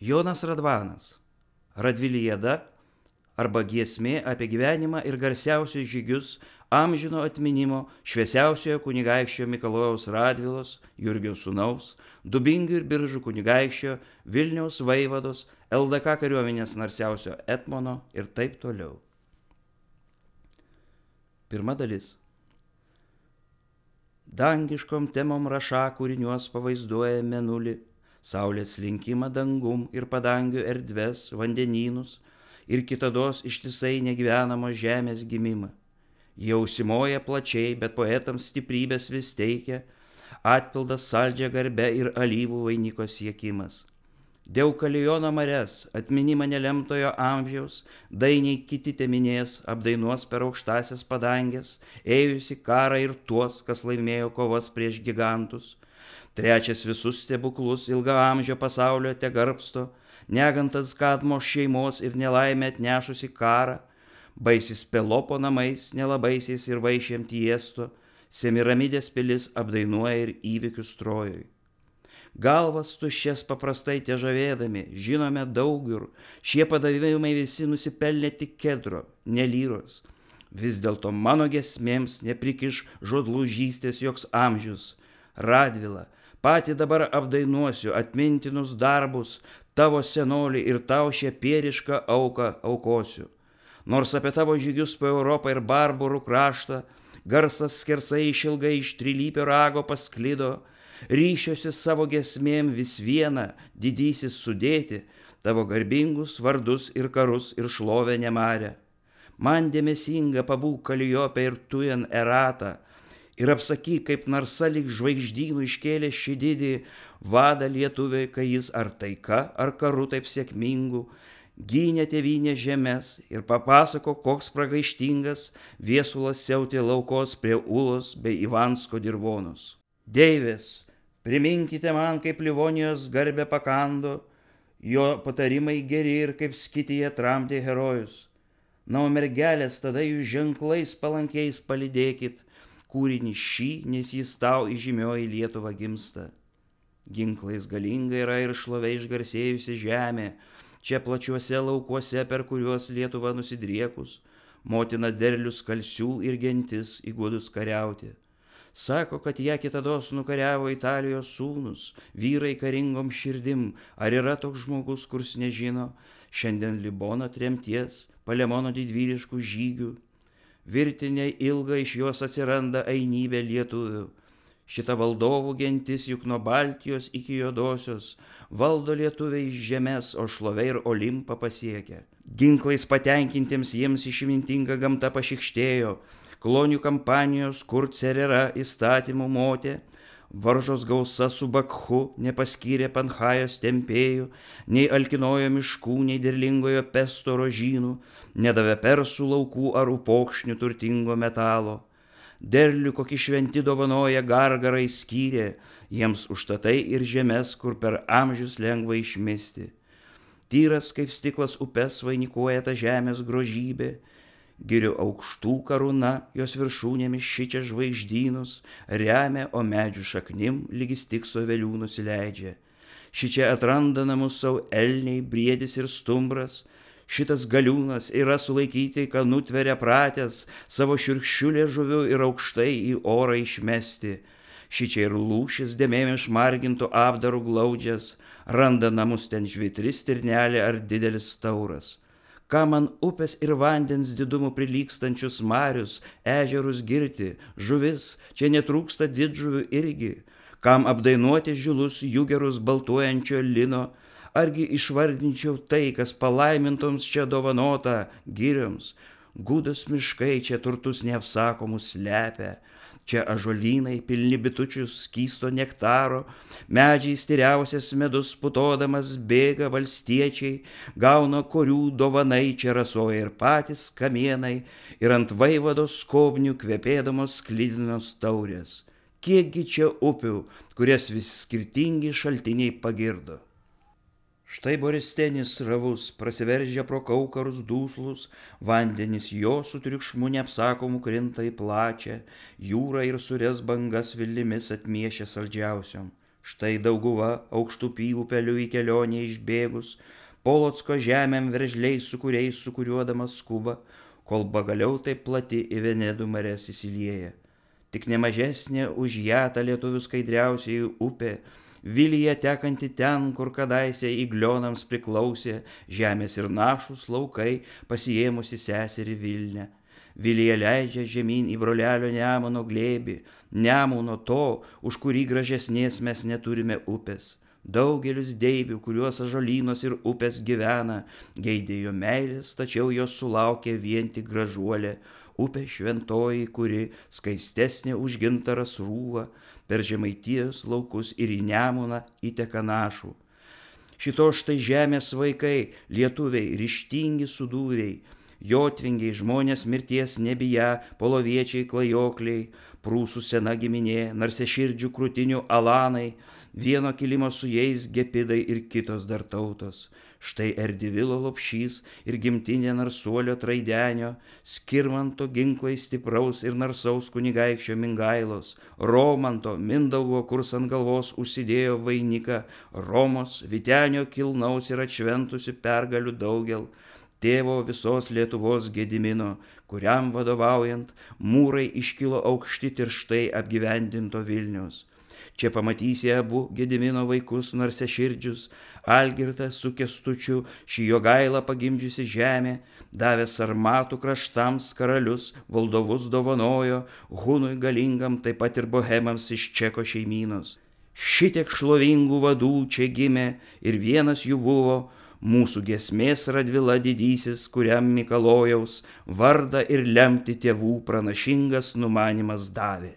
Jonas Radvanas, Radviliada arba giesmė apie gyvenimą ir garsiausius žygius amžino atminimo šviesiausiojo kunigaikščio Mikalojaus Radvilos, Jurgio sūnaus, Dubingių ir Biržų kunigaikščio, Vilniaus vaivados, LDK kariuomenės narsiausio etmono ir taip toliau. Pirma dalis. Dangiškom temom rašą kūriniuos pavaizduoja mėnulį, saulės linkimą dangum ir padangių erdves, vandenynus ir kitados ištisai negyvenamos žemės gimimą. Jie užsimoja plačiai, bet poetams stiprybės vis teikia, atpildas saldžia garbe ir alyvų vainiko siekimas. Deukalijono mares, atminimą nelemtojo amžiaus, dainiai kiti teminės, apdainuos per aukštasias padangės, ėjusi karą ir tuos, kas laimėjo kovas prieš gigantus. Trečias visus stebuklus ilgaamžio pasaulio te garbsto, negantas Kadmos šeimos ir nelaimę atnešusi karą, baisis Pelopo namais, nelabaisiais ir vaišėm tiesto, Semiramidės pilis apdainuoja ir įvykius Trojoj. Galvas tuščias paprastai te žavėdami, žinome daugiau, šie padavimai visi nusipelnė tik Kedro, ne lyros. Vis dėlto mano giesmėms neprikiš žodlūžystės joks amžius. Radvila, patį dabar apdainuosiu atmintinus darbus, tavo senolį ir tau šią pierišką auką aukosiu. Nors apie tavo žygius po Europą ir barbarų kraštą, garsas skersai išilgai iš trilypio rago pasklido, ryšiuosi savo giesmėm vis vieną didysis sudėti, tavo garbingus vardus ir karus ir šlovę nemarę. Man dėmesinga pabūk Kalijope ir tujen Eratą, ir apsakyk, kaip narsa lyg žvaigždynų iškėlė šį didį vadą lietuviai, kai jis ar taika, ar karu taip sėkmingu, gynė tėvynės žemės ir papasako, koks pragaištingas viesulas siautė laukos prie Ulos bei Ivansko dirvonus. Deivės, priminkite man, kaip Livonijos garbę pakando, jo patarimai geri ir kaip Skityje tramdė herojus. Na, o mergelės, tada jūs ženklais palankiais palydėkit kūrinį šį, nes jis tau įžymioji Lietuva gimsta. Ginklais galinga yra ir šlovė išgarsėjusi žemė, čia plačiuose laukuose, per kuriuos Lietuva nusidriekus, motina derlius kalsių ir gentis įgudus kariauti. Sako, kad ją kitados nukariavo Italijos sūnus, vyrai karingom širdim, ar yra toks žmogus, kurs nežino, šiandien Libono tremties, Palemono didvyriškų žygių. Virtinė ilga iš jos atsiranda ainybė lietuvių. Šita valdovų gentis juk nuo Baltijos iki Juodosios valdo lietuviai žemės, o šlovė ir Olimpą pasiekia. Ginklais patenkintiems jiems išmintinga gamta pašikštėjo, klonių kampanijos, kur Cerera įstatymų motė, varžos gausa su Bakhu nepaskyrė Panchajos tempėjų, nei alkinojo miškų, nei derlingojo pesto rožynų, nedavė persų laukų ar upokšnių turtingo metalo. Derlių kokį šventi dovanoja gargarai skyrė, jiems užtatai ir žemės, kur per amžius lengva išmesti. Tyras kaip stiklas upes vainikuoja ta žemės grožybė, girių aukštų karūna, jos viršūnėmis šičia žvaigždynus, remia, o medžių šaknim lygis tikso vėlių nusileidžia. Šičia atranda namus savo elniai, briedis ir stumbras. Šitas galiūnas yra sulaikyti, ką nutveria pratęs, savo šiurkščių liežuvių ir aukštai į orą išmesti. Šičia ir lūšis dėmėm išmargintų apdarų glaudžias, randa namus ten žvitri stirnelė ar didelis tauras. Ką man upės ir vandens didumų prilykstančius marius, ežerus girti, žuvis, čia netrūksta didžuvių irgi. Kam apdainuoti žilus jų gerus baltuojančio lino, argi išvardinčiau tai, kas palaimintoms čia dovanota girioms. Gūdus miškai čia turtus neapsakomus slepia, čia ąžuolynai pilni bitučių skysto nektaro, medžiais tyriausias medus putodamas bėga valstiečiai, gauna korių dovanai, čia rasoja ir patys kamienai, ir ant vaivados skobnių kvepėdamos sklidinos taurės. Kiekgi čia upių, kurias vis skirtingi šaltiniai pagirdo. Štai Boristenis ravus prasiveržia pro kaukarus dūslus, vandenys jo su triukšmu neapsakomu krinta į plačią, jūrą ir sures bangas vilimis atmiešia saldžiausiom. Štai Dauguva aukštupy upeliu į kelionę išbėgus, Polocko žemėm veržliais sukūriais sukuriuodamas skuba, kol pagaliau taip plati į Venedų marias įsilieja. Tik nemažesnė už ją ta lietuvių skaidriausiai upė, Vilija tekanti ten, kur kadaise Iglionams priklausė žemės ir našus laukai, pasiėmusi seserį Vilnę. Vilija leidžia žemyn į brolelio Nemuno glėbį, Nemuno to, už kurį gražesnės mes neturime upės. Daugelis deivių, kuriuos ąžuolynos ir upės gyvena, geidėjo meilės, tačiau jos sulaukė vien tik gražuolė, upė šventoji, kuri skaistesnė už gintarą srūvą, per Žemaitijos laukus ir į Nemuną įteka našų. Šito štai žemės vaikai, lietuviai, ryžtingi sudūriai, jotvingiai, žmonės mirties nebiją, poloviečiai, klajokliai, prūsų sena giminė, narsiaširdžių krūtinių alanai, vieno kilimo su jais gepidai ir kitos dar tautos. Štai Erdivilo Lopšys ir gimtinė Narsuolio Traidenio, Skirmanto ginklai stipraus ir narsaus kunigaikščio Mingailos, Romanto, Mindaugo, kurs ant galvos užsidėjo vainiką, Romos, Vytenio kilnaus ir atšventusi pergalių daugel, tėvo visos Lietuvos Gedimino, kuriam vadovaujant mūrai iškilo aukšti tirštai apgyvendinto Vilniaus. Čia pamatysi abu Gedimino vaikus narsiaširdžius, Algirdą su Kęstučiu, šį Jogailą pagimdžiusi žemė, davė Sarmatų kraštams karalius, valdovus dovanojo, Hunui galingam taip pat ir bohemams iš Čeko šeimynos. Šitiek šlovingų vadų čia gimė ir vienas jų buvo mūsų giesmės Radvila didysis, kuriam Mikalojaus vardą ir lemti tėvų pranašingas numanimas davė.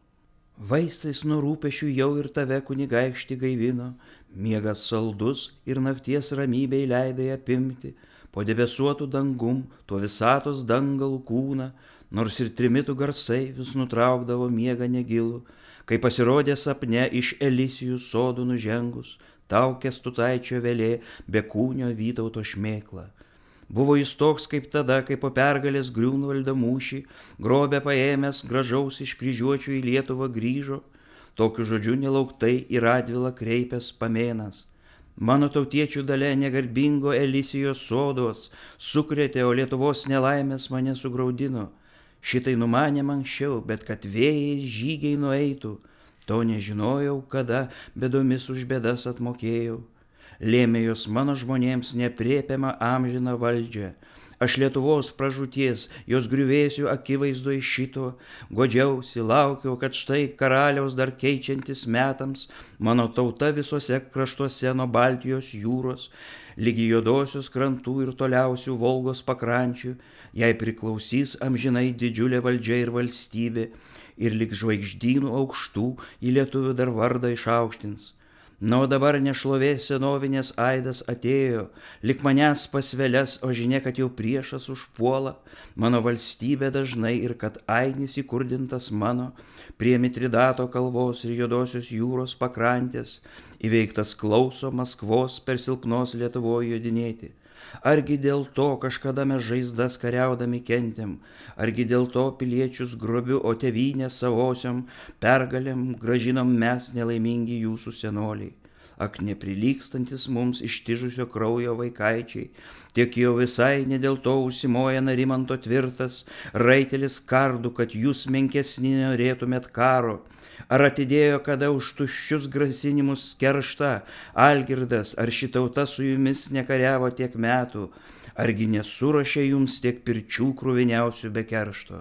Vaistais nuo rūpešių jau ir tave kunigaikštį gaivino, miegas saldus ir nakties ramybei leidai apimti, po debesuotų dangum, tuo visatos dangalų kūną, nors ir trimitų garsai vis nutraukdavo miegą negilų, kai pasirodė sapne iš Elisijų sodų nužengus, tau Kęstutaičio vėlė be kūnio Vytauto šmėkla. Buvo jis toks kaip tada, kai po pergalės Griunvaldo mūšį, grobę paėmęs gražaus iš kryžiuočių į Lietuvą grįžo, tokiu žodžiu nelauktai į Radvilą kreipęs Pamėnas. Mano tautiečių dalia negarbingo Elisijos sodos sukrėtė, o Lietuvos nelaimės mane sugraudino. Šitai numanėm anksčiau, bet kad vėjais žygiai nueitų, to nežinojau, kada bėdomis už bėdas atmokėjau. Lėmė jos mano žmonėms nepriepiamą amžiną valdžią. Aš Lietuvos pražūties, jos griuvėsių akivaizdoj šito, godžiausi, laukiau, kad štai karaliaus dar keičiantis metams, mano tauta visose kraštuose nuo Baltijos jūros, lygi juodosios krantų ir toliausių Volgos pakrančių, jai priklausys amžinai didžiulė valdžia ir valstybė, ir lyg žvaigždynų aukštų į lietuvių dar vardą išaukštins. Na, o dabar nešlovės senovinės aidas atėjo, lik manęs pasvelės, o žinia, kad jau priešas užpuola mano valstybė dažnai ir kad ainis įkurdintas mano prie Mitridato kalvos ir Juodosios jūros pakrantės, įveiktas klauso Maskvos per silpnos Lietuvoje jodinėti. Argi dėl to kažkada mes žaizdas kariaudami kentėm, argi dėl to piliečius grobiu, o tėvynę savosiom pergalėm gražinom mes nelaimingi jūsų senoliai. Ak, neprilykstantis mums ištižusio kraujo vaikaičiai, tiek jau visai ne dėl to užsimoja Narimanto tvirtas, raitelis kardu, kad jūs menkesni norėtumėt karo. Ar atidėjo kada už tuščius grasinimus kerštą Algirdas, ar ši tauta su jumis nekariavo tiek metų, argi nesurašė jums tiek pirčių kruviniausių be keršto?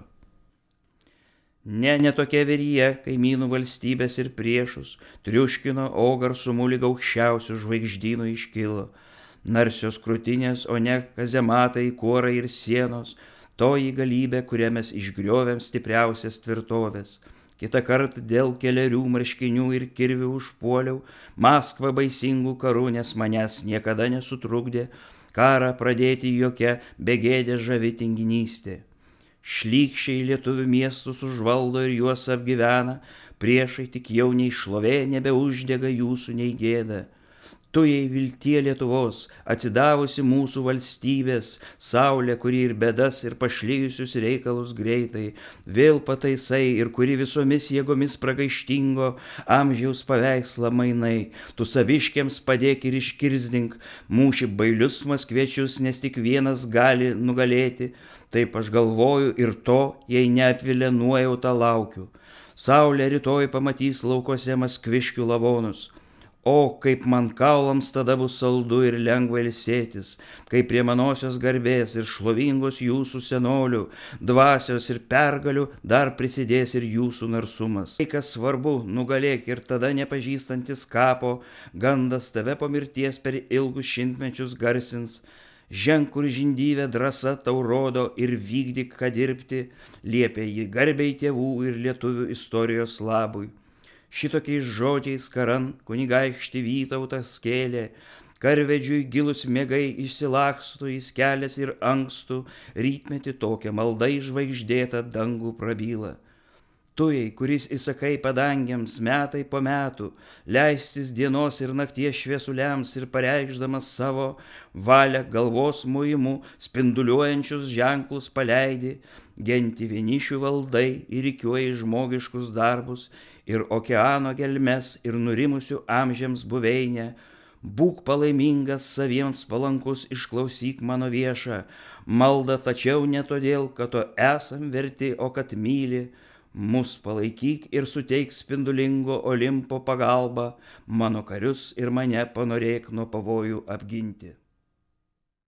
Ne tokia vyryje kaimynų valstybės ir priešus, triuškino ogarsumų lyg aukščiausių žvaigždynų iškilo, narsios krūtinės, o ne kazematai, kuorai ir sienos, toji galybė, kurią mes išgriovėm stipriausias tvirtovės. Kitą kartą dėl kelerių marškinių ir kirvių užpuoliau Maskvą baisingų karų, nes manęs niekada nesutrukdė karą pradėti jokia begėdė žavi tinginystė. Šlykščiai lietuvių miestus užvaldo ir juos apgyvena, priešai tik jau nei šlovė nebeuždega jūsų nei gėda. Tu jai viltie Lietuvos, atsidavusi mūsų valstybės, saulė, kuri ir bėdas, ir pašlijusius reikalus greitai vėl pataisai, ir kuri visomis jėgomis pragaištingo amžiaus paveikslą mainai. Tu saviškiams padėk ir iškirzdink mūšį bailius maskviečius, nes tik vienas gali nugalėti. Taip aš galvoju ir to, jei neapvilę nuojautą laukiu. Saulė rytoj pamatys laukose maskviškių lavonus. O, kaip man kaulams tada bus saldu ir lengva ilsėtis, kai prie manosios garbės ir šlovingos jūsų senolių, dvasios ir pergalių dar prisidės ir jūsų narsumas. Tai, kas svarbu, nugalėk ir tada nepažįstantis kapo, gandas tave po mirties per ilgus šimtmečius garsins. Ženk, kur žindyvė drąsa tau rodo ir vykdyk, ką dirbti, liepia jį garbiai tėvų ir lietuvių istorijos labui. Šitokiais žodžiais karan kunigaikštį Vytautą skėlė, karvedžiui gilus miegai išsilaksto, jis kelias ir ankstų, rytmetį tokią maldai žvaigždėtą dangų prabyla. Tujai, kuris įsakai padangiams metai po metų, leistis dienos ir nakties šviesuliams ir pareikšdamas savo valią galvos mojimu spinduliuojančius ženklus paleidi, genti vienišių valdai ir rikiuoji žmogiškus darbus ir okeano gelmes ir nurimusių amžiams buveinę. Būk palaimingas, saviems palankus, išklausyk mano viešą maldą, tačiau ne todėl, kad to esam verti, o kad myli. Mus palaikyk ir suteik spindulingo Olimpo pagalbą, mano karius ir mane panorėk nuo pavojų apginti.